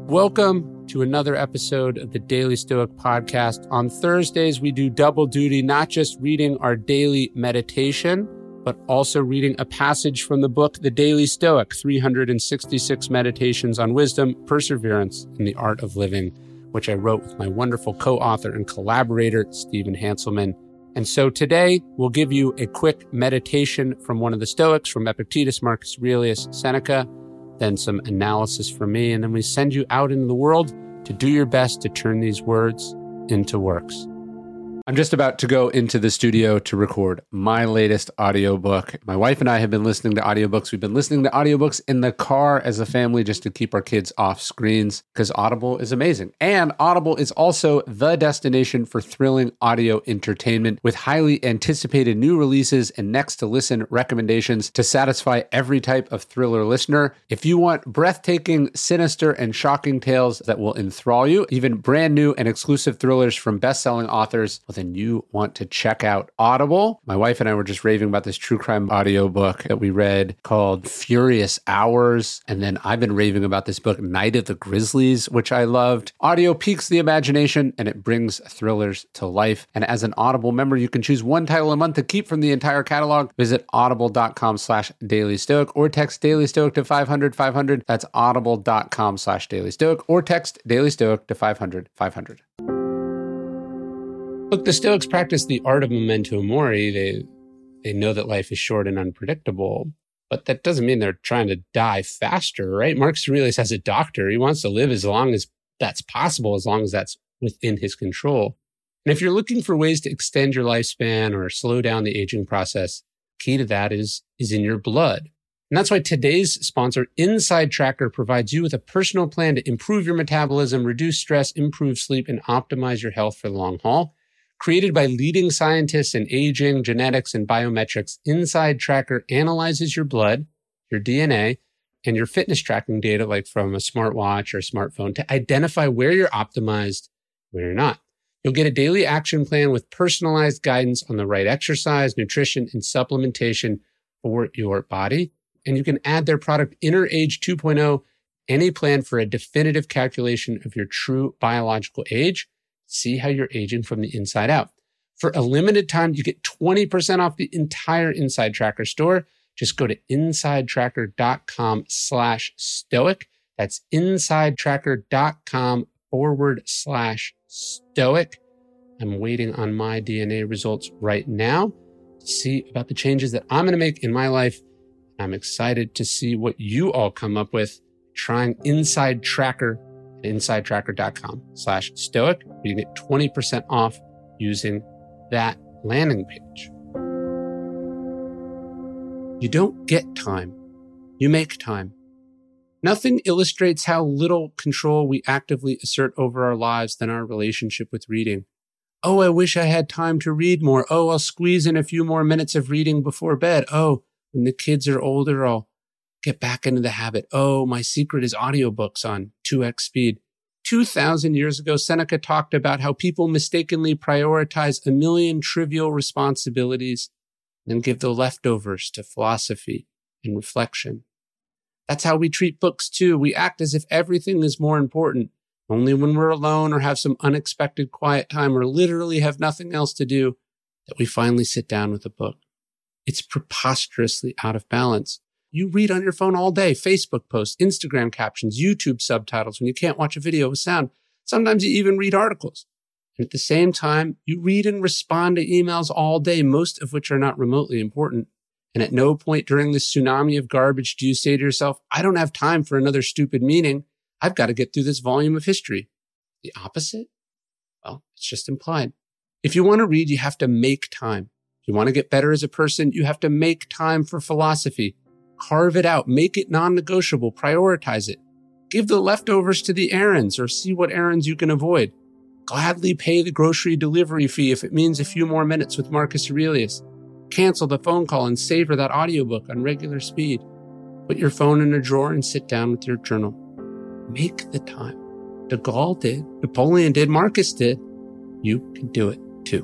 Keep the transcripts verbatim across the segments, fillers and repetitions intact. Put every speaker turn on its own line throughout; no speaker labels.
Welcome to another episode of the Daily Stoic Podcast. On Thursdays, we do double duty, not just reading our daily meditation, but also reading a passage from the book, The Daily Stoic, three hundred sixty-six Meditations on Wisdom, Perseverance, and the Art of Living, which I wrote with my wonderful co-author and collaborator, Stephen Hanselman. And so today, we'll give you a quick meditation from one of the Stoics, from Epictetus, Marcus Aurelius, Seneca, then some analysis from me, and then we send you out into the world to do your best to turn these words into works. I'm just about to go into the studio to record my latest audiobook. My wife and I have been listening to audiobooks. We've been listening to audiobooks in the car as a family just to keep our kids off screens because Audible is amazing. And Audible is also the destination for thrilling audio entertainment with highly anticipated new releases and next to listen recommendations to satisfy every type of thriller listener. If you want breathtaking, sinister, and shocking tales that will enthrall you, even brand new and exclusive thrillers from best-selling authors, well, then you want to check out Audible. My wife and I were just raving about this true crime audiobook that we read called Furious Hours. And then I've been raving about this book, Night of the Grizzlies, which I loved. Audio piques the imagination and it brings thrillers to life. And as an Audible member, you can choose one title a month to keep from the entire catalog. Visit audible.com slash Daily Stoic or text Daily Stoic to five hundred five hundred. That's audible.com slash Daily Stoic or text Daily Stoic to five hundred five hundred. Look, the Stoics practice the art of memento mori. They they know that life is short and unpredictable, but that doesn't mean they're trying to die faster, right? Marcus Aurelius, as a doctor, he wants to live as long as that's possible, as long as that's within his control. And if you're looking for ways to extend your lifespan or slow down the aging process, key to that is, is in your blood. And that's why today's sponsor, Inside Tracker, provides you with a personal plan to improve your metabolism, reduce stress, improve sleep, and optimize your health for the long haul. Created by leading scientists in aging, genetics, and biometrics, Inside Tracker analyzes your blood, your D N A, and your fitness tracking data, like from a smartwatch or a smartphone, to identify where you're optimized, where you're not. You'll get a daily action plan with personalized guidance on the right exercise, nutrition, and supplementation for your body. And you can add their product Inner Age two point oh, any plan for a definitive calculation of your true biological age. See how you're aging from the inside out. For a limited time, you get twenty percent off the entire Inside Tracker store. Just go to insidetracker.com slash stoic. That's insidetracker.com forward slash stoic. I'm waiting on my D N A results right now to see about the changes that I'm going to make in my life. I'm excited to see what you all come up with trying Inside Tracker at insidetracker.com slash stoic. You get twenty percent off using that landing page. You don't get time. You make time. Nothing illustrates how little control we actively assert over our lives than our relationship with reading. Oh, I wish I had time to read more. Oh, I'll squeeze in a few more minutes of reading before bed. Oh, when the kids are older, I'll get back into the habit. Oh, my secret is audiobooks on two x speed. two thousand years ago, Seneca talked about how people mistakenly prioritize a million trivial responsibilities and give the leftovers to philosophy and reflection. That's how we treat books too. We act as if everything is more important. Only when we're alone or have some unexpected quiet time or literally have nothing else to do that we finally sit down with a book. It's preposterously out of balance. You read on your phone all day, Facebook posts, Instagram captions, YouTube subtitles when you can't watch a video with sound. Sometimes you even read articles. And at the same time, you read and respond to emails all day, most of which are not remotely important. And at no point during this tsunami of garbage do you say to yourself, I don't have time for another stupid meeting. I've got to get through this volume of history. The opposite? Well, it's just implied. If you want to read, you have to make time. If you want to get better as a person, you have to make time for philosophy. Carve it out, make it non-negotiable, prioritize it. Give the leftovers to the errands or see what errands you can avoid. Gladly pay the grocery delivery fee if it means a few more minutes with Marcus Aurelius. Cancel the phone call and savor that audiobook on regular speed. Put your phone in a drawer and sit down with your journal. Make the time. De Gaulle did, Napoleon did, Marcus did. You can do it too.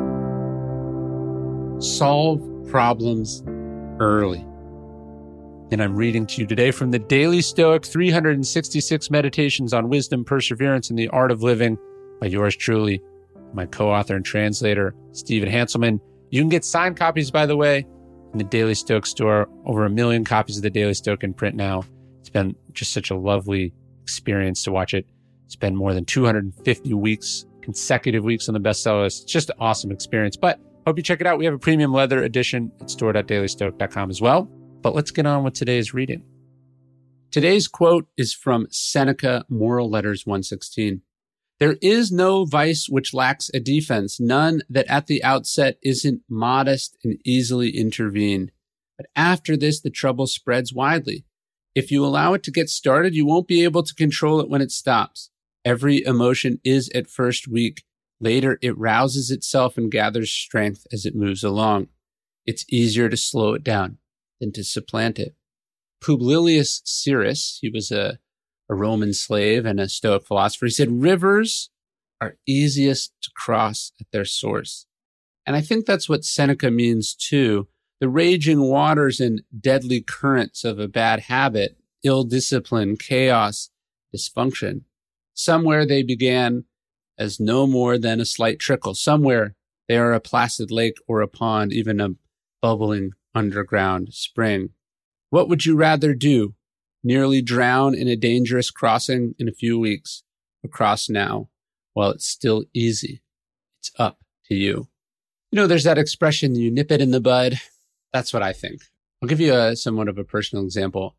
Solve problems early. And I'm reading to you today from the Daily Stoic, three hundred sixty-six Meditations on Wisdom, Perseverance, and the Art of Living by yours truly, my co-author and translator, Stephen Hanselman. You can get signed copies, by the way, in the Daily Stoic store. Over a million copies of the Daily Stoic in print now. It's been just such a lovely experience to watch it. It's been more than two hundred fifty weeks, consecutive weeks on the bestseller list. It's just an awesome experience. But hope you check it out. We have a premium leather edition at store dot daily stoic dot com as well. But let's get on with today's reading. Today's quote is from Seneca, Moral Letters one sixteen. There is no vice which lacks a defense, none that at the outset isn't modest and easily intervened. But after this, the trouble spreads widely. If you allow it to get started, you won't be able to control it when it stops. Every emotion is at first weak. Later, it rouses itself and gathers strength as it moves along. It's easier to slow it down than to supplant it. Publilius Syrus, he was a, a Roman slave and a Stoic philosopher, he said, rivers are easiest to cross at their source. And I think that's what Seneca means too. The raging waters and deadly currents of a bad habit, ill discipline, chaos, dysfunction. Somewhere they began as no more than a slight trickle. Somewhere they are a placid lake or a pond, even a bubbling underground spring. What would you rather do? Nearly drown in a dangerous crossing in a few weeks, or cross now while it's still easy? It's up to you. You know, there's that expression, you nip it in the bud. That's what I think. I'll give you a somewhat of a personal example.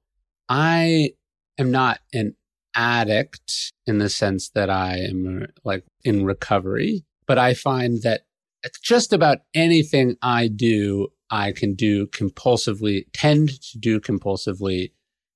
I am not an addict in the sense that I am like in recovery, but I find that just about anything I do, I can do compulsively, tend to do compulsively,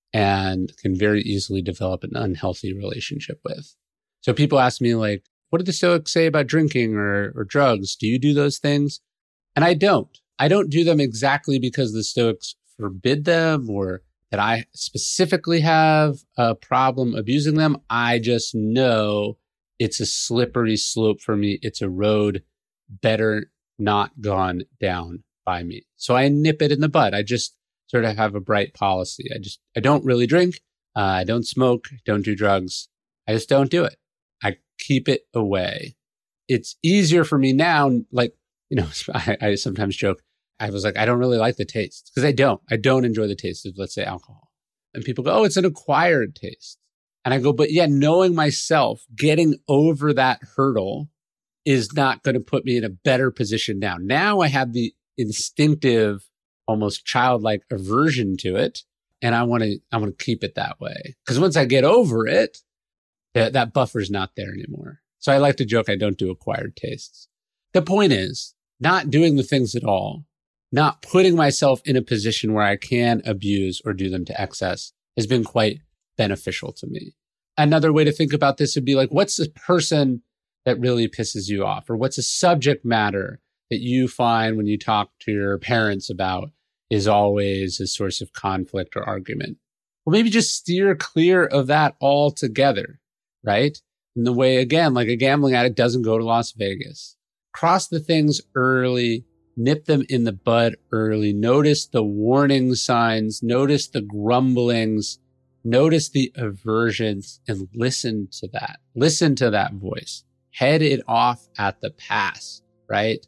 and can very easily develop an unhealthy relationship with. So people ask me like, what did the Stoics say about drinking or, or drugs? Do you do those things? And I don't. I don't do them exactly because the Stoics forbid them or that I specifically have a problem abusing them. I just know it's a slippery slope for me. It's a road better not gone down by me. So I nip it in the bud. I just sort of have a bright policy. I just, I don't really drink. Uh, I don't smoke, don't do drugs. I just don't do it. I keep it away. It's easier for me now. Like, you know, I, I sometimes joke. I was like, I don't really like the taste because I don't. I don't enjoy the taste of, let's say, alcohol. And people go, oh, it's an acquired taste. And I go, but yeah, knowing myself, getting over that hurdle is not going to put me in a better position now. Now I have the instinctive, almost childlike aversion to it. And I want to, I want to keep it that way. Because once I get over it, that, that buffer's not there anymore. So I like to joke, I don't do acquired tastes. The point is, not doing the things at all, not putting myself in a position where I can abuse or do them to excess has been quite beneficial to me. Another way to think about this would be like, what's the person that really pisses you off? Or what's a subject matter that you find when you talk to your parents about is always a source of conflict or argument? Well, maybe just steer clear of that altogether, right? In the way, again, like a gambling addict doesn't go to Las Vegas. Cross the things early. Nip them in the bud early. Notice the warning signs. Notice the grumblings. Notice the aversions and listen to that. Listen to that voice. Head it off at the pass, right?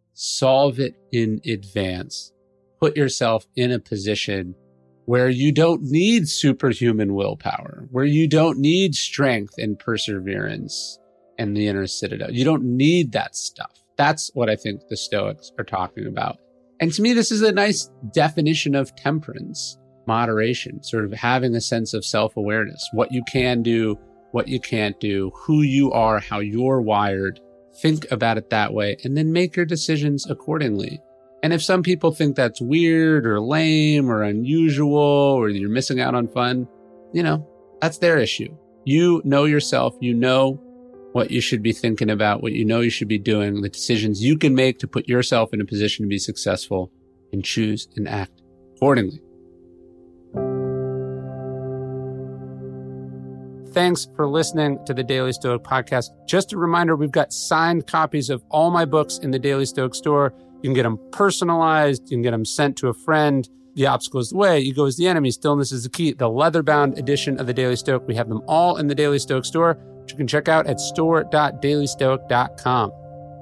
Solve it in advance. Put yourself in a position where you don't need superhuman willpower, where you don't need strength and perseverance and the inner citadel. You don't need that stuff. That's what I think the Stoics are talking about. And to me, this is a nice definition of temperance, moderation, sort of having a sense of self-awareness, what you can do, what you can't do, who you are, how you're wired. Think about it that way, and then make your decisions accordingly. And if some people think that's weird or lame or unusual or you're missing out on fun, you know, that's their issue. You know yourself, you know what you should be thinking about, what you know you should be doing, the decisions you can make to put yourself in a position to be successful, and choose and act accordingly. Thanks for listening to the Daily Stoic Podcast. Just a reminder, we've got signed copies of all my books in the Daily Stoic store. You can get them personalized. You can get them sent to a friend. The Obstacle is the Way, Ego is the Enemy, Stillness is the Key, the leather-bound edition of the Daily Stoic. We have them all in the Daily Stoic store, which you can check out at store dot daily stoic dot com.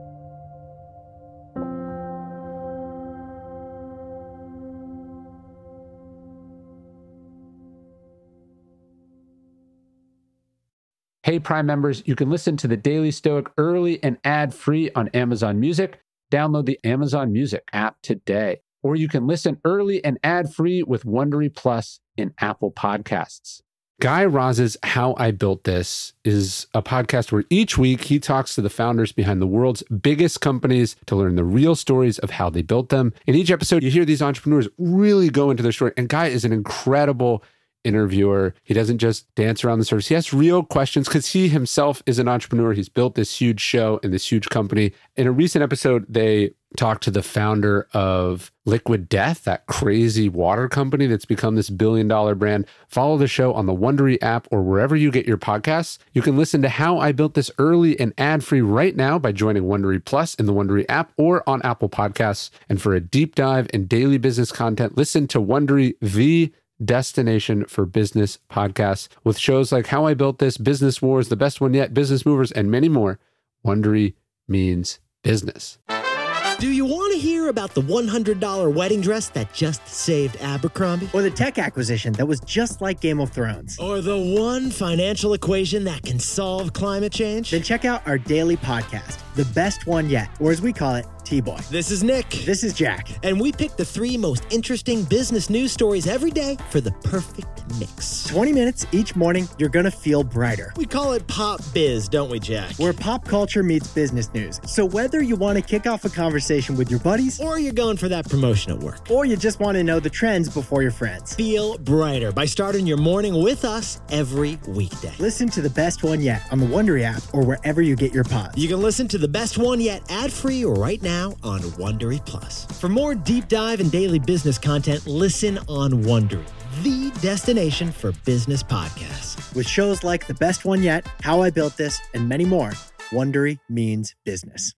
Hey, Prime members, you can listen to the Daily Stoic early and ad-free on Amazon Music. Download the Amazon Music app today. Or you can listen early and ad-free with Wondery Plus in Apple Podcasts. Guy Raz's How I Built This is a podcast where each week he talks to the founders behind the world's biggest companies to learn the real stories of how they built them. In each episode, you hear these entrepreneurs really go into their story. And Guy is an incredible interviewer. He doesn't just dance around the surface. He asks real questions because he himself is an entrepreneur. He's built this huge show and this huge company. In a recent episode, they talked to the founder of Liquid Death, that crazy water company that's become this billion dollar brand. Follow the show on the Wondery app or wherever you get your podcasts. You can listen to How I Built This early and ad-free right now by joining Wondery Plus in the Wondery app or on Apple Podcasts. And for a deep dive in daily business content, listen to Wondery, the destination for business podcasts, with shows like How I Built This, Business Wars, The Best One Yet, Business Movers, and many more. Wondery means business.
Do you want to hear about the one hundred dollars wedding dress that just saved Abercrombie?
Or the tech acquisition that was just like Game of Thrones?
Or the one financial equation that can solve climate change?
Then check out our daily podcast, The Best One Yet, or as we call it, T-Boy.
This is Nick.
This is Jack.
And we pick the three most interesting business news stories every day for the perfect mix.
twenty minutes each morning, you're going to feel brighter.
We call it Pop Biz, don't we, Jack?
Where pop culture meets business news. So whether you want to kick off a conversation with your buddies,
or you're going for that promotion at work,
or you just want to know the trends before your friends,
feel brighter by starting your morning with us every weekday.
Listen to The Best One Yet on the Wondery app or wherever you get your pods.
You can listen to The Best One Yet ad-free right now on Wondery Plus. For more deep dive and daily business content, listen on Wondery, the destination for business podcasts.
With shows like The Best One Yet, How I Built This, and many more, Wondery means business.